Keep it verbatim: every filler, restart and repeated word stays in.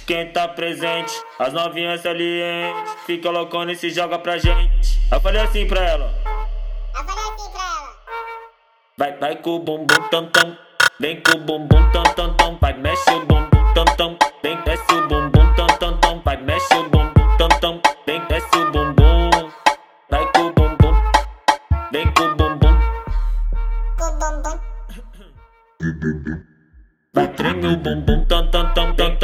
quem tá presente, as novinhas salientes, fica loucona e se joga pra gente. Eu falei assim pra ela, Eu falei assim pra ela. vai, vai com o bumbum tam tam, vem com o bumbum tam tam tam, vai mexe o bumbum tam tam, vem desce o bumbum tam tam tam, vai mexe o bumbum tam tam, vem desce o bumbum, vai com o bumbum, vem com o bumbum, Com o bumbum. vai treme o bumbum tam tam tam tam.